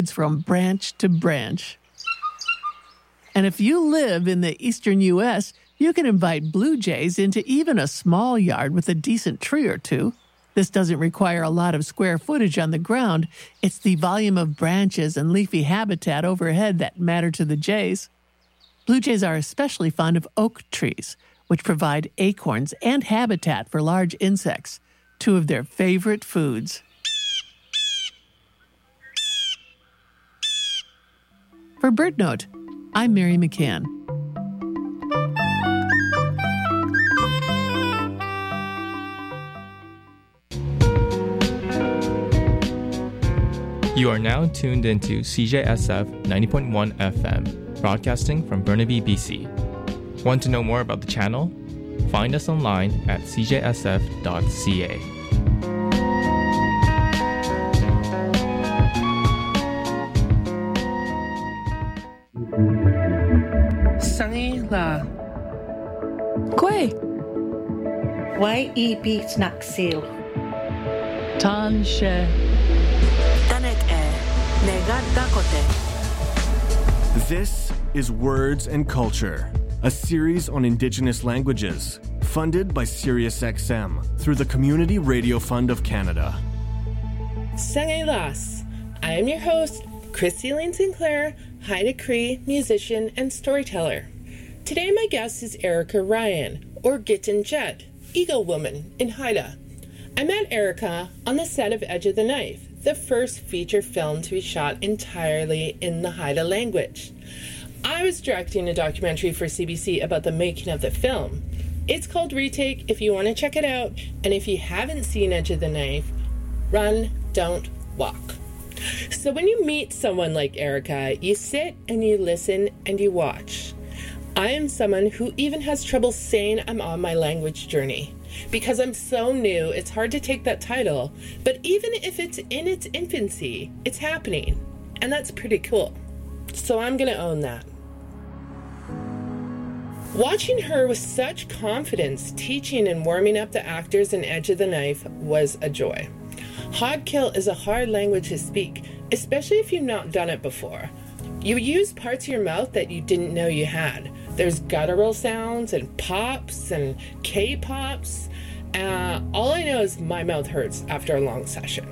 from branch to branch. And if you live in the eastern U.S., you can invite blue jays into even a small yard with a decent tree or two. This doesn't require a lot of square footage on the ground. It's the volume of branches and leafy habitat overhead that matter to the jays. Blue jays are especially fond of oak trees, which provide acorns and habitat for large insects, two of their favorite foods. For BirdNote, I'm Mary McCann. You are now tuned into CJSF 90.1 FM, broadcasting from Burnaby, BC. Want to know more about the channel? Find us online at cjsf.ca. Sangi la. Kwe. Why e beats Naxil. Tan she. This is Words and Culture, a series on Indigenous languages, funded by SiriusXM through the Community Radio Fund of Canada. Sangi las. I am your host, Christy Lane Sinclair, Haida Cree musician and storyteller. Today my guest is Erica Ryan, or Gittin Jet, Eagle Woman in Haida. I met Erica on the set of Edge of the Knife, the first feature film to be shot entirely in the Haida language. I was directing a documentary for CBC about the making of the film. It's called Retake if you want to check it out, and if you haven't seen Edge of the Knife, run, don't walk. So when you meet someone like Erica, you sit and you listen and you watch. I am someone who even has trouble saying I'm on my language journey. Because I'm so new, it's hard to take that title, but even if it's in its infancy, it's happening, and that's pretty cool. So I'm gonna own that. Watching her with such confidence teaching and warming up the actors in Edge of the Knife was a joy. Hodkill is a hard language to speak, especially if you've not done it before. You use parts of your mouth that you didn't know you had. There's guttural sounds and pops and K-pops. All I know is my mouth hurts after a long session.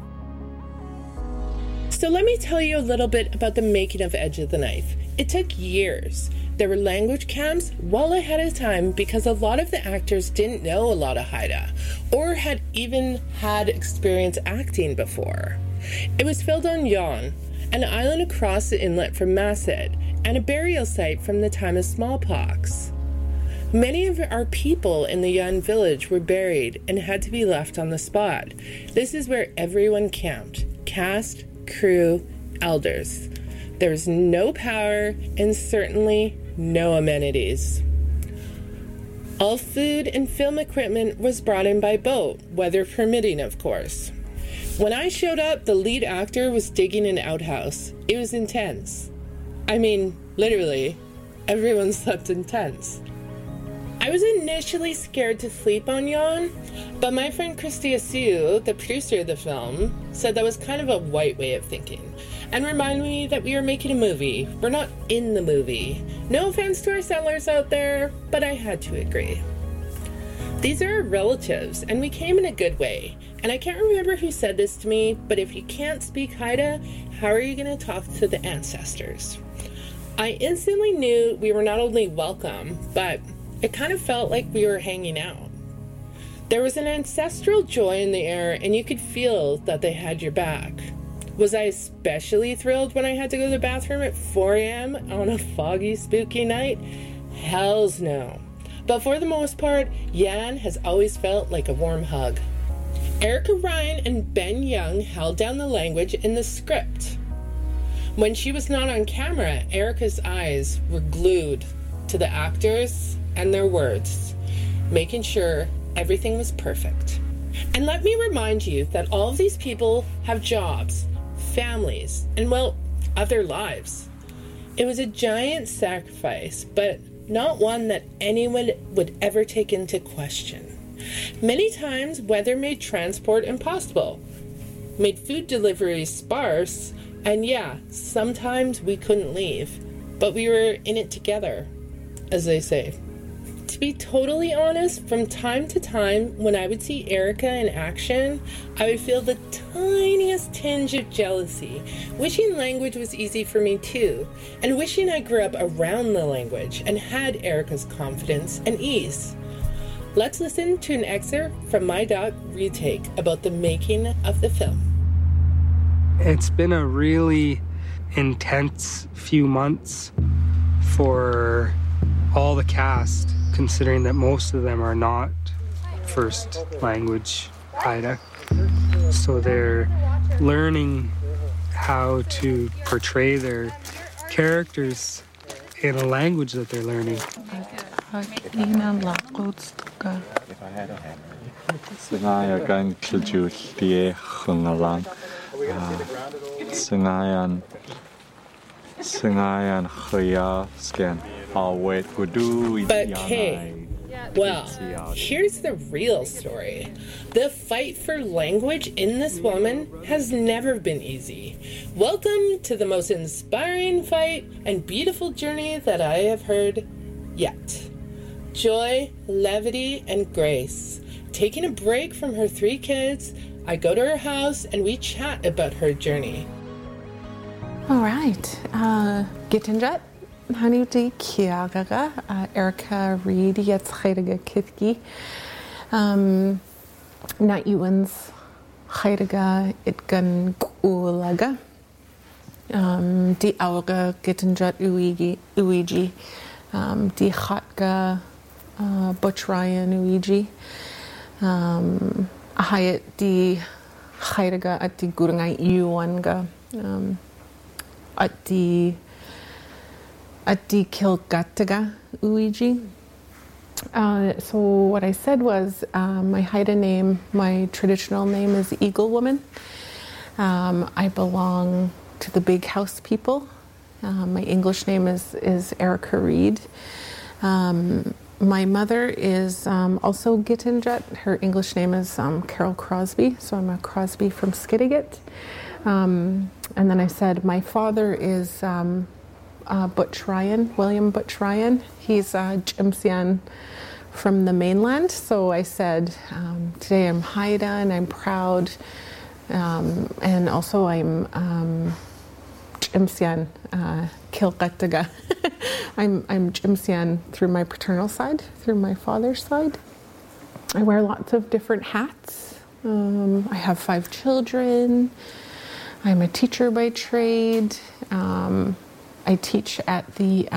So let me tell you a little bit about the making of Edge of the Knife. It took years. There were language camps well ahead of time because a lot of the actors didn't know a lot of Haida or had even had experience acting before. It was filmed on Jan, an island across the inlet from Masset, and a burial site from the time of smallpox. Many of our people in the Yun village were buried and had to be left on the spot. This is where everyone camped, cast, crew, elders. There was no power and certainly no amenities. All food and film equipment was brought in by boat, weather permitting, of course. When I showed up, the lead actor was digging an outhouse. It was intense. I mean, literally, everyone slept in tents. I was initially scared to sleep on Jan, but my friend Christy Asiu, the producer of the film, said that was kind of a white way of thinking, and reminded me that we were making a movie. We're not in the movie. No offense to our settlers out there, but I had to agree. These are our relatives, and we came in a good way. And I can't remember who said this to me, but if you can't speak Haida, how are you going to talk to the ancestors? I instantly knew we were not only welcome, but it kind of felt like we were hanging out. There was an ancestral joy in the air, and you could feel that they had your back. Was I especially thrilled when I had to go to the bathroom at 4 a.m. on a foggy, spooky night? Hells no. But for the most part, Jan has always felt like a warm hug. Erica Ryan and Ben Young held down the language in the script. When she was not on camera, Erica's eyes were glued to the actors and their words, making sure everything was perfect. And let me remind you that all of these people have jobs, families, and, well, other lives. It was a giant sacrifice, but not one that anyone would ever take into question. Many times, weather made transport impossible, made food deliveries sparse, And yeah, sometimes we couldn't leave, but we were in it together, as they say. To be totally honest, from time to time, when I would see Erica in action, I would feel the tiniest tinge of jealousy, wishing language was easy for me too, and wishing I grew up around the language and had Erica's confidence and ease. Let's listen to an excerpt from my doc retake about the making of the film. It's been a really intense few months for all the cast, considering that most of them are not first language Haida. So they're learning how to portray their characters in a language that they're learning. But Kay, well, here's the real story. The fight for language in this woman has never been easy. Welcome to the most inspiring fight and beautiful journey that I have heard yet. Joy, levity, and grace. Taking a break from her 3 kids, I go to her house and we chat about her journey. All right. Gitinjat. Hanuti Kiagaga, Erica Reed, Yetzchaidaga Kitki, Nat Ewens, Chaidaga Itgan Ulaga, Di Auga Gitinjat Uigi, Di Chatka Butch Ryan Uigi, Hayat Di Chaidaga at Di Gurangai Uanga, at Di Kilgataga Uigi. So what I said was my Haida name, my traditional name is Eagle Woman. I belong to the Big House people. My English name is Erica Reed. My mother is also Gitinjat. Her English name is Carol Crosby, so I'm a Crosby from Skidegate. And then I said my father is Butch Ryan, William Butch Ryan. He's Jimsian from the mainland. So I said, today I'm Haida and I'm proud. And also I'm Jimsian Kilgataga. I'm Jimsian through my paternal side, through my father's side. I wear lots of different hats. I have 5 children. I'm a teacher by trade. I teach at the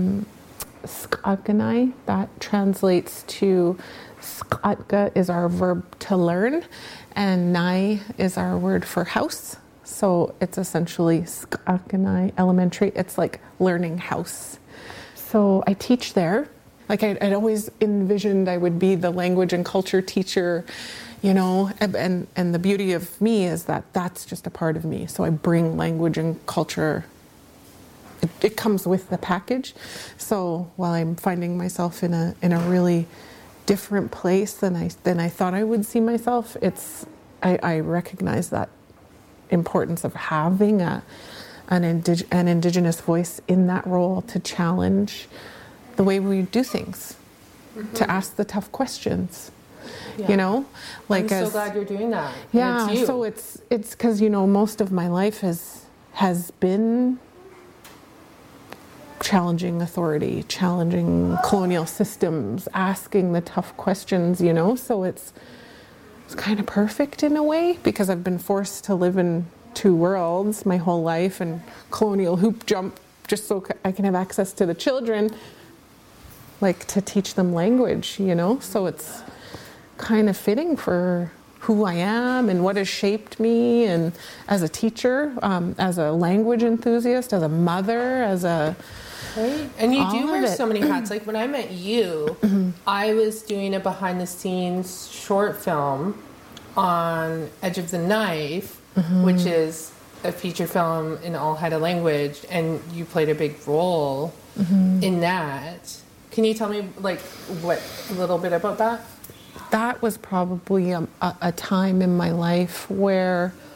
Sk'atganai. That translates to Sk'atka is our verb to learn, and Nai is our word for house. So it's essentially Sk'atganai Elementary. It's like learning house. So I teach there. Like I'd always envisioned I would be the language and culture teacher, you know, and the beauty of me is that that's just a part of me. So I bring language and culture. It comes with the package. So while I'm finding myself in a really different place than I thought I would see myself, I recognize that importance of having an Indigenous voice in that role to challenge the way we do things, to ask the tough questions. Yeah. You know, like I'm so glad you're doing that. Yeah, so it's because most of my life has been challenging authority, challenging colonial systems, asking the tough questions, so it's kind of perfect in a way because I've been forced to live in 2 worlds my whole life and colonial hoop jump just so I can have access to the children, like to teach them language, so it's kind of fitting for who I am and what has shaped me, and as a teacher, as a language enthusiast, as a mother, as a... Right. And you do wear so many hats. Like when I met you, I was doing a behind-the-scenes short film on Edge of the Knife, which is a feature film in all Haida language, and you played a big role in that. Can you tell me, what a little bit about that? That was probably a time in my life where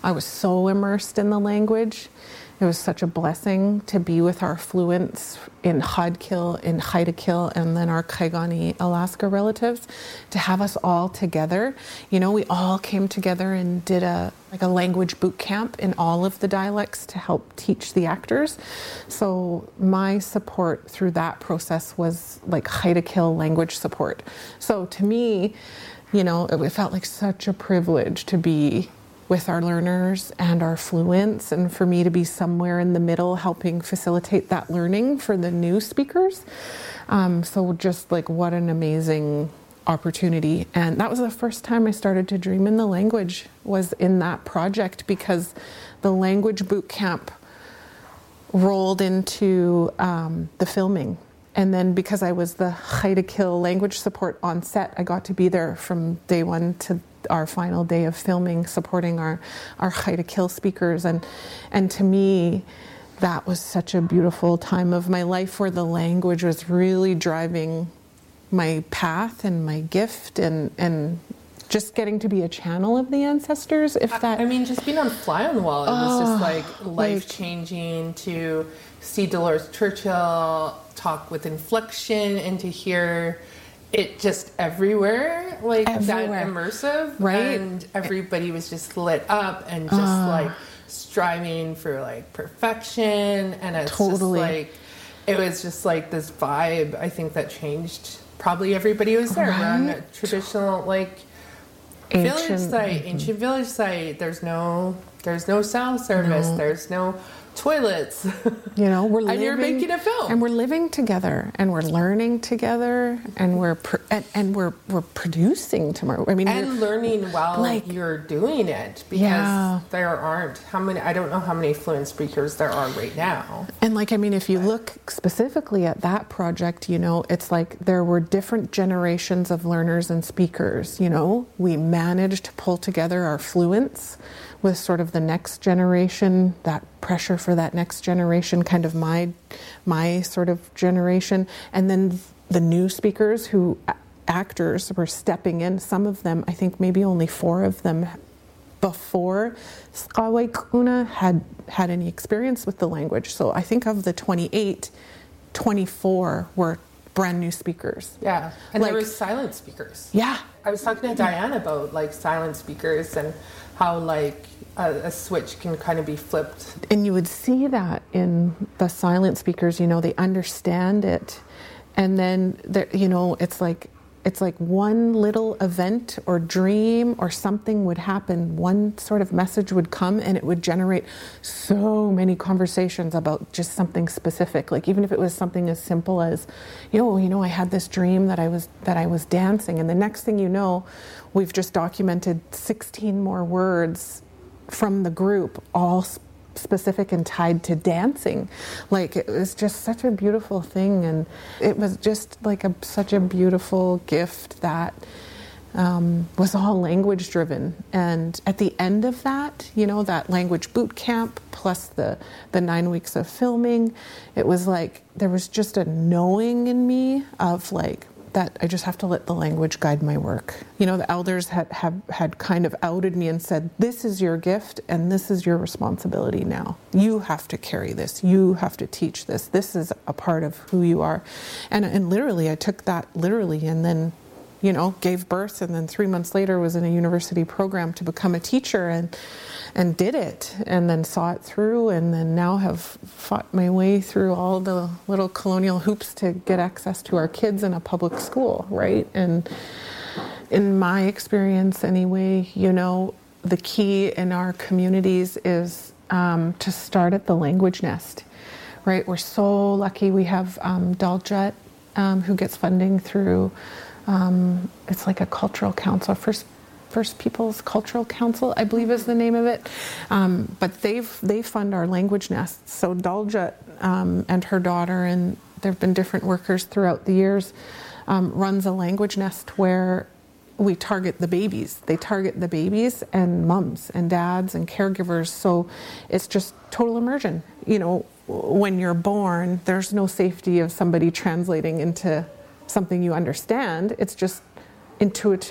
I was so immersed in the language. It was such a blessing to be with our fluents in Hadkil, in Haidakil, and then our Kaigani, Alaska relatives, to have us all together. You know, we all came together and did a language boot camp in all of the dialects to help teach the actors. So my support through that process was like Haidakil language support. So to me, you know, it felt like such a privilege to be with our learners and our fluents, and for me to be somewhere in the middle helping facilitate that learning for the new speakers. So just like what an amazing opportunity. And that was the first time I started to dream in the language, was in that project, because the language boot camp rolled into the filming. And then because I was the Haidakil language support on set, I got to be there from day one to our final day of filming, supporting our Haidakil speakers. And to me, that was such a beautiful time of my life, where the language was really driving my path and my gift, and just getting to be a channel of the ancestors. I mean, just being on Fly on the Wall, it was just like life-changing to see Dolores Churchill talk with inflection and to hear it just everywhere, like everywhere. That immersive, right? And everybody was just lit up and just like striving for like perfection, and it's totally. Just like, it was just like this vibe, I think, that changed probably everybody who was there. We're on a traditional like ancient village site. There's no cell service. No. There's no toilets. You know, we're living, and you're making a film, and we're living together, and we're learning together, and we're producing tomorrow. I mean, and learning while you're doing it, because there aren't I don't know how many fluent speakers there are right now. And like, I mean, if you look specifically at that project, you know, it's like there were different generations of learners and speakers. You know, we managed to pull together our fluents with sort of the next generation, that pressure for that next generation, kind of my sort of generation. And then the new speakers who actors were stepping in. Some of them, I think maybe only 4 of them before Skaway had any experience with the language. So I think of the 28, 24 were brand new speakers. Yeah, and there were silent speakers. Yeah. I was talking to Diane about like silent speakers and how like a switch can kind of be flipped. And you would see that in the silent speakers, you know, they understand it. And then, you know, it's like one little event or dream or something would happen, one sort of message would come, and it would generate so many conversations about just something specific. Like even if it was something as simple as, you know, I had this dream that I was dancing, and the next thing you know, we've just documented 16 more words from the group, all specific and tied to dancing. Like, it was just such a beautiful thing, and it was just like such a beautiful gift that was all language driven. And at the end of that, you know, that language boot camp plus the 9 weeks of filming, it was like there was just a knowing in me of like that I just have to let the language guide my work. You know, the elders had kind of outed me and said, this is your gift and this is your responsibility now. You have to carry this. You have to teach this. This is a part of who you are. And literally, I took that literally, and then, you know, gave birth, and then 3 months later was in a university program to become a teacher, and did it, and then saw it through, and then now have fought my way through all the little colonial hoops to get access to our kids in a public school, right? And in my experience anyway, you know, the key in our communities is to start at the language nest, right? We're so lucky we have Daljut, who gets funding through, it's like a cultural council, First Peoples Cultural Council, I believe is the name of it. But they fund our language nests. So Daljut and her daughter, and there have been different workers throughout the years, runs a language nest where we target the babies. They target the babies and mums and dads and caregivers. So it's just total immersion. You know, when you're born, there's no safety of somebody translating into something you understand. It's just intuitive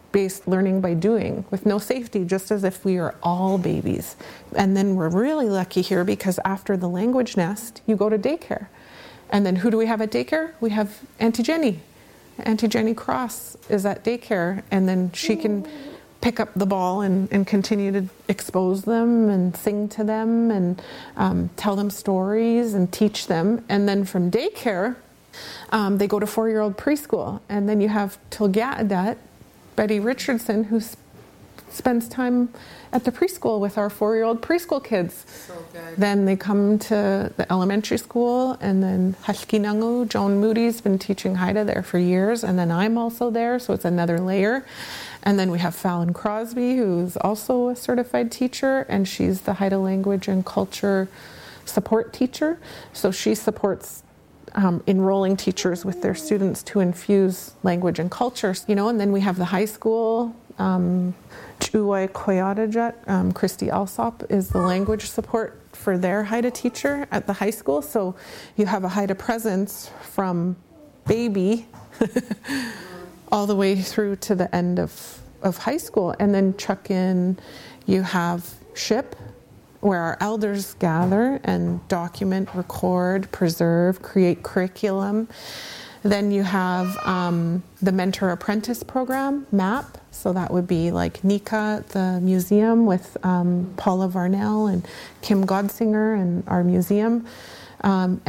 based learning by doing with no safety, just as if we are all babies. And then we're really lucky here because after the language nest, you go to daycare. And then who do we have at daycare? We have Auntie Jenny. Auntie Jenny Cross is at daycare, and then she can pick up the ball and continue to expose them and sing to them and tell them stories and teach them. And then from daycare, they go to 4-year-old preschool. And then you have Tilgadat, Betty Richardson, who spends time at the preschool with our 4-year-old preschool kids. So good. Then they come to the elementary school, and then Hashkinangu, Joan Moody's been teaching Haida there for years, and then I'm also there, so it's another layer. And then we have Fallon Crosby, who's also a certified teacher, and she's the Haida language and culture support teacher. So she supports enrolling teachers with their students to infuse language and culture, and then we have the high school, Chuwai Koyadajat, Christy Alsop is the language support for their Haida teacher at the high school. So you have a Haida presence from baby all the way through to the end of high school. And then chuck in, you have SHIP, where our elders gather and document, record, preserve, create curriculum. Then you have the Mentor Apprentice Program, MAP. So that would be like Nika, the museum with Paula Varnell and Kim Godsinger and our museum. And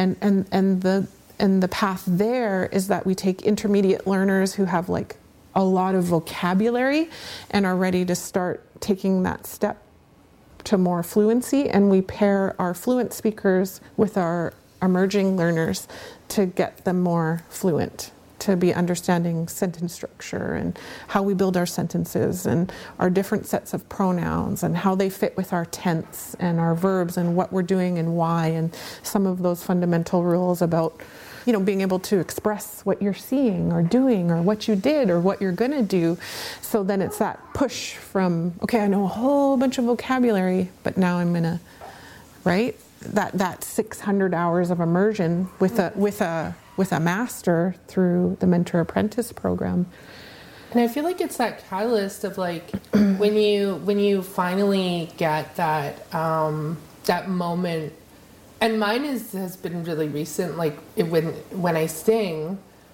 the path there is that we take intermediate learners who have like a lot of vocabulary and are ready to start taking that step to more fluency, and we pair our fluent speakers with our emerging learners to get them more fluent, to be understanding sentence structure and how we build our sentences and our different sets of pronouns and how they fit with our tense and our verbs and what we're doing and why, and some of those fundamental rules about being able to express what you're seeing or doing or what you did or what you're going to do. So then it's that push from, okay, I know a whole bunch of vocabulary, but now I'm going to, right? That 600 hours of immersion with a master through the Mentor Apprentice Program. And I feel like it's that catalyst of like when you finally get that that moment. And mine has been really recent. Like when I sing,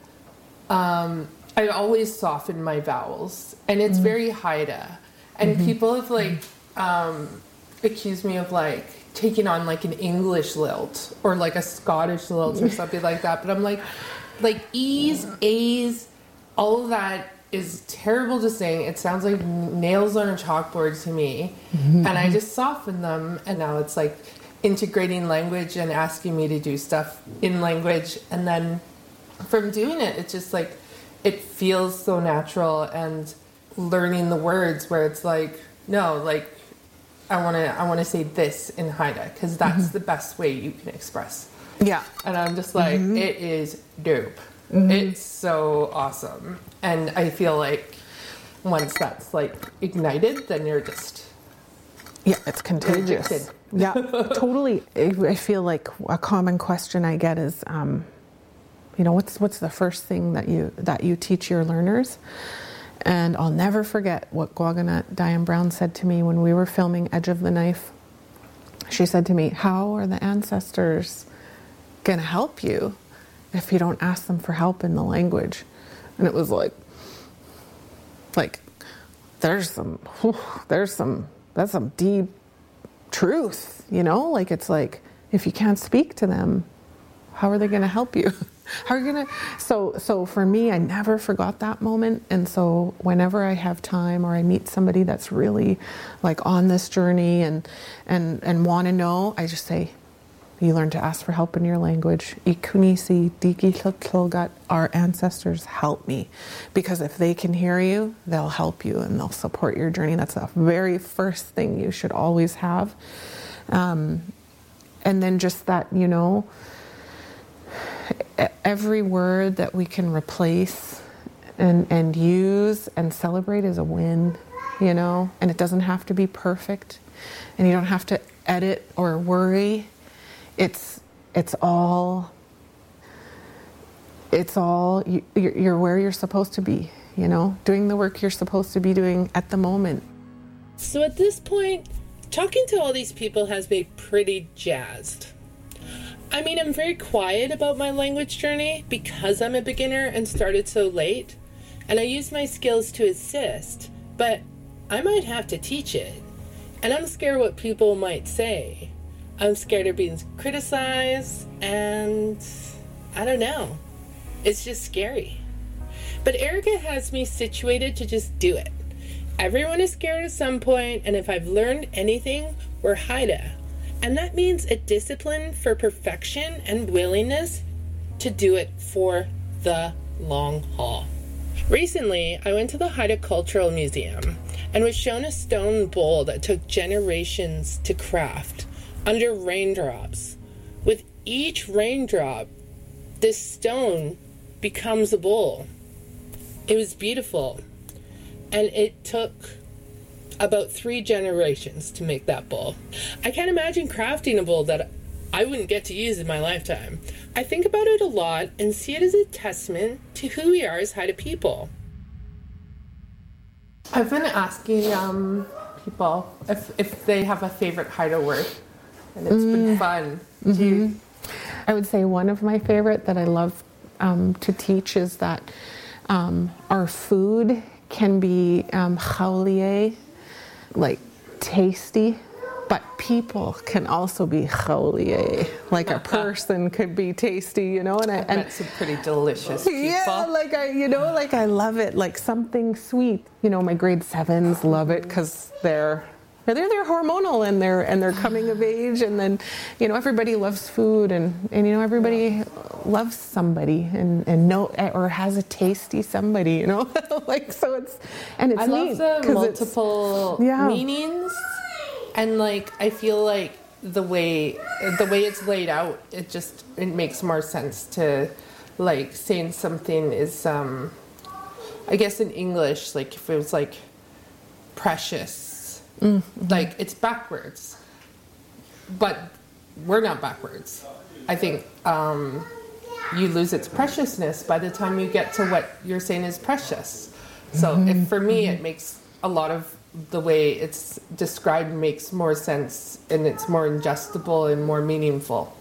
I always soften my vowels, and it's very Haida. And people have like accused me of like taking on like an English lilt or like a Scottish lilt or something like that. But I'm like E's, A's, all of that is terrible to sing. It sounds like nails on a chalkboard to me, and I just soften them. And now it's like integrating language and asking me to do stuff in language, and then from doing it, it's just like it feels so natural, and learning the words where it's like, no, like I want to say this in Haida because that's the best way you can express. Yeah. And I'm just like, it is dope. It's so awesome. And I feel like once that's like ignited, then you're just it's contagious. Yeah, totally. I feel like a common question I get is, what's the first thing that you teach your learners? And I'll never forget what Gwaganut Diane Brown said to me when we were filming Edge of the Knife. She said to me, "How are the ancestors going to help you if you don't ask them for help in the language?" And it was like that's some deep truth, like it's like if you can't speak to them, how are they going to help you? How are you going to? So for me, I never forgot that moment, and so whenever I have time or I meet somebody that's really like on this journey and want to know, I just say, you learn to ask for help in your language. Ikunisi digitlotlogat, our ancestors help me, because if they can hear you, they'll help you and they'll support your journey. That's the very first thing you should always have. And then just that, every word that we can replace and use and celebrate is a win, and it doesn't have to be perfect, and you don't have to edit or worry. It's all you're where you're supposed to be, doing the work you're supposed to be doing at the moment. So at this point, talking to all these people has me pretty jazzed. I mean, I'm very quiet about my language journey because I'm a beginner and started so late, and I use my skills to assist, but I might have to teach it. And I'm scared what people might say. I'm scared of being criticized, and I don't know. It's just scary. But Erica has me situated to just do it. Everyone is scared at some point, and if I've learned anything, we're Haida. And that means a discipline for perfection and willingness to do it for the long haul. Recently, I went to the Haida Cultural Museum and was shown a stone bowl that took generations to craft under raindrops. With each raindrop, this stone becomes a bowl. It was beautiful. And it took about 3 generations to make that bowl. I can't imagine crafting a bowl that I wouldn't get to use in my lifetime. I think about it a lot and see it as a testament to who we are as Haida people. I've been asking people if they have a favorite Haida word, and it's been fun. I would say one of my favorite that I love to teach is that our food can be chaulie, like tasty, but people can also be chaulie. Like a person could be tasty, And I've met some pretty delicious people. Yeah, I love it. Like something sweet. My grade 7s love it because they're hormonal and they're coming of age, and then everybody loves food, and everybody loves somebody and know or has a tasty somebody, so it's I neat love the multiple meanings, and I feel like the way it's laid out, it makes more sense to saying something is I guess in English, if it was precious. It's backwards, but we're not backwards. I think you lose its preciousness by the time you get to what you're saying is precious. So for me, it makes a lot of the way it's described makes more sense, and it's more ingestible and more meaningful.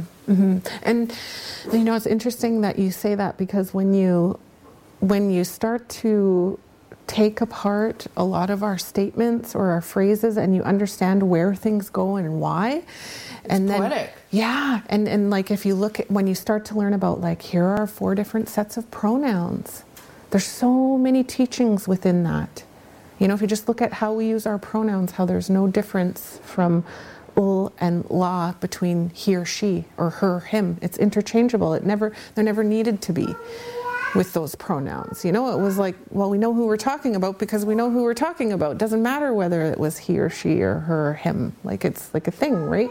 And it's interesting that you say that, because when you start to take apart a lot of our statements or our phrases, and you understand where things go and why. And it's then poetic. Yeah, and if you look at, when you start to learn about here are 4 different sets of pronouns, there's so many teachings within that. If you just look at how we use our pronouns, how there's no difference from ul and la between he or she or her, him. It's interchangeable. There never needed to be with those pronouns. It was we know who we're talking about because we know who we're talking about. It doesn't matter whether it was he or she or her or him. It's like a thing, right?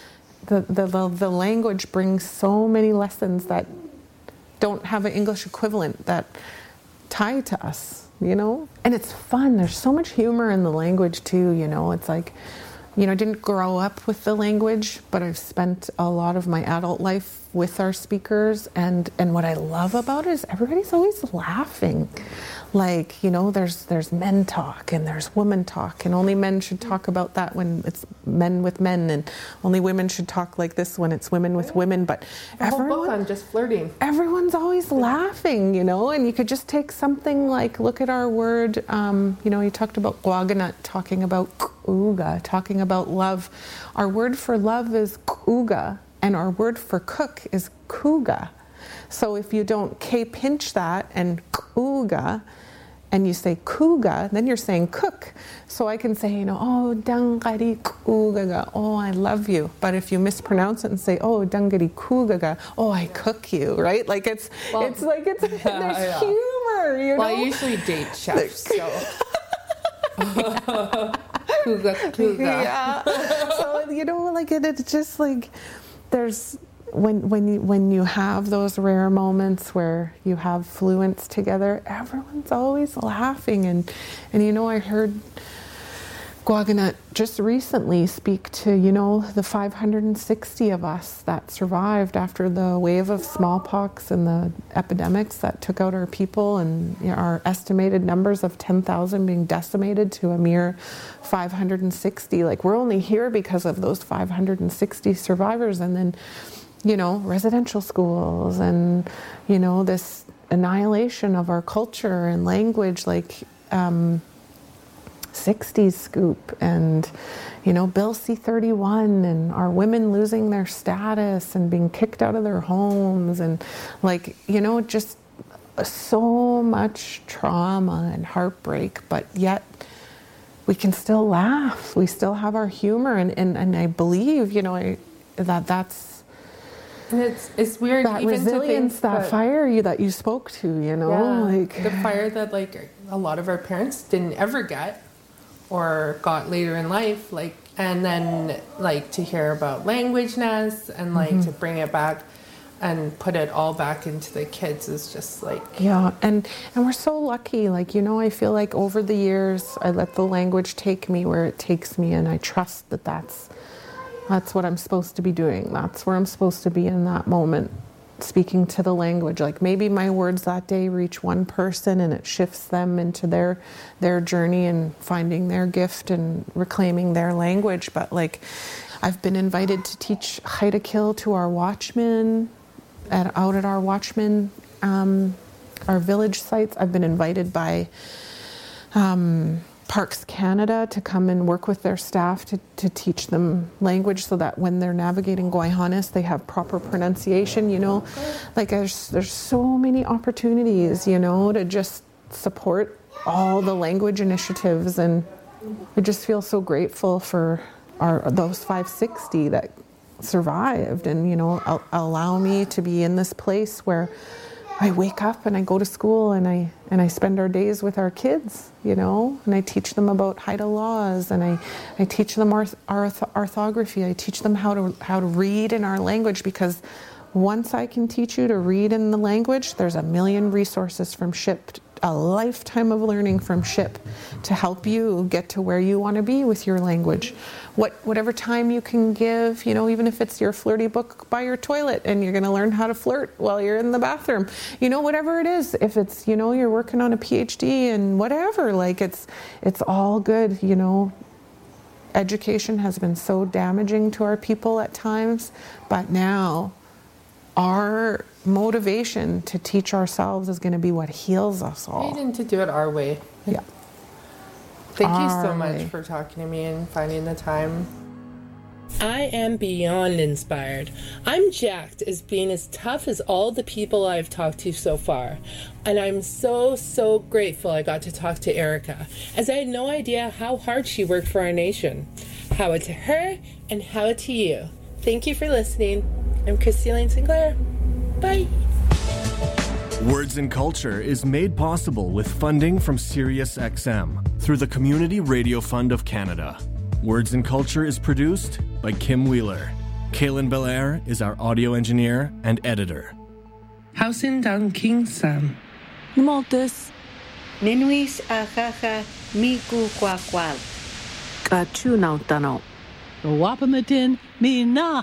The language brings so many lessons that don't have an English equivalent that tie to us, And it's fun. There's so much humor in the language too, It's I didn't grow up with the language, but I've spent a lot of my adult life with our speakers, and what I love about it is everybody's always laughing. There's men talk and there's women talk, and only men should talk about that when it's men with men, and only women should talk like this when it's women with women. But whole book on just flirting. Everyone's always laughing, and you could just take something look at our word, you talked about guaganut, talking about kuga, talking about love. Our word for love is kuga, and our word for cook is kuga. So if you don't K-pinch that and kuga, and you say kuga, then you're saying cook. So I can say, oh, dangari kugaga, oh, I love you. But if you mispronounce it and say, oh, dangari kugaga, oh, I cook you, right? There's humor, Well, I usually date chefs, so. Kuga. Yeah. So, it's just there's, when you have those rare moments where you have fluence together, everyone's always laughing, and I heard Gwaganut just recently speak to, the 560 of us that survived after the wave of smallpox and the epidemics that took out our people, and our estimated numbers of 10,000 being decimated to a mere 560. Like, we're only here because of those 560 survivors, and then, residential schools and, this annihilation of our culture and language, like, 60s scoop and, Bill C-31 and our women losing their status and being kicked out of their homes and just so much trauma and heartbreak, but yet we can still laugh. We still have our humor and I believe, that's and it's weird that even resilience, to think that fire that you spoke to, the fire that a lot of our parents didn't ever get or got later in life, and then to hear about language nest and to bring it back and put it all back into the kids is just and we're so lucky. I feel like over the years I let the language take me where it takes me, and I trust that that's what I'm supposed to be doing. That's where I'm supposed to be in that moment, speaking to the language. Maybe my words that day reach one person and it shifts them into their journey and finding their gift and reclaiming their language. But I've been invited to teach Haida Kill to our watchmen out at our watchmen, our village sites. I've been invited by Parks Canada to come and work with their staff to teach them language so that when they're navigating Guayhanes, they have proper pronunciation, there's so many opportunities, to just support all the language initiatives, and I just feel so grateful for those 560 that survived and, allow me to be in this place where I wake up and I go to school and I spend our days with our kids, and I teach them about Haida laws, and I teach them our orthography. I teach them how to read in our language, because once I can teach you to read in the language, there's a million resources from SHIP, a lifetime of learning from SHIP to help you get to where you want to be with your language. Whatever time you can give, even if it's your flirty book by your toilet and you're going to learn how to flirt while you're in the bathroom, whatever it is, if it's, you're working on a PhD and whatever, it's all good, Education has been so damaging to our people at times, but now our motivation to teach ourselves is going to be what heals us all. And to do it our way. Yeah. Thank you so much for talking to me and finding the time. I am beyond inspired. I'm jacked as being as tough as all the people I've talked to so far. And I'm so grateful I got to talk to Erica, as I had no idea how hard she worked for our nation. How it to her and how it to you. Thank you for listening. I'm Christine Sinclair. Bye. Words and Culture is made possible with funding from SiriusXM through the Community Radio Fund of Canada. Words and Culture is produced by Kim Wheeler. Kaylin Belair is our audio engineer and editor. Hausin Dang King Sam. Numaltus. Ninuis Akaha Miku Kwakwal. Kachunautano. Wapamatin Mina.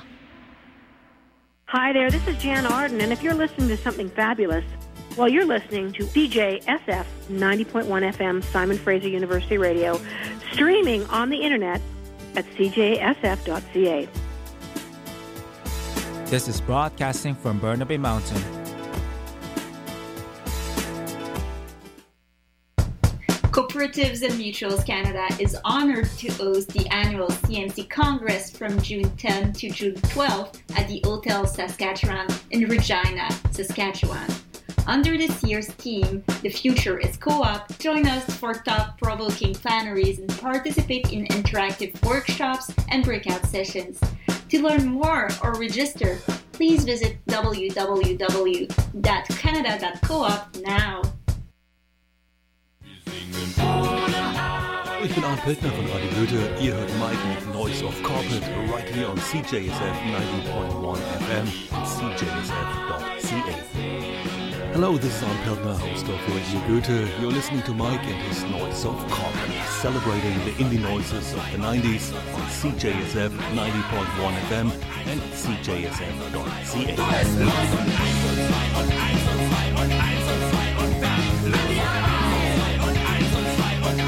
Hi there, this is Jan Arden, and if you're listening to something fabulous, well, you're listening to CJSF 90.1 FM, Simon Fraser University Radio, streaming on the internet at cjsf.ca. This is broadcasting from Burnaby Mountain. Cooperatives and Mutuals Canada is honored to host the annual CMC Congress from June 10 to June 12 at the Hotel Saskatchewan in Regina, Saskatchewan. Under this year's theme, The Future is Co-op, join us for thought-provoking plenaries and participate in interactive workshops and breakout sessions. To learn more or register, please visit www.canada.coop now. Ich bin Arndt Piltner von Radio Goethe. Ihr hört Mike mit Noise of Corporate right here on CJSF 90.1 FM and CJSF.ca. Hello, this is Arne Peltner, host of Radio Goethe. You're listening to Mike and his Noise of Carpet, celebrating the indie noises of the 90s on CJSF 90.1 FM and CJSF.ca.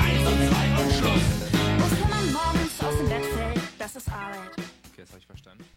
Muss man morgens aus dem Bett fällt, das ist Arbeit. Okay, das habe ich verstanden.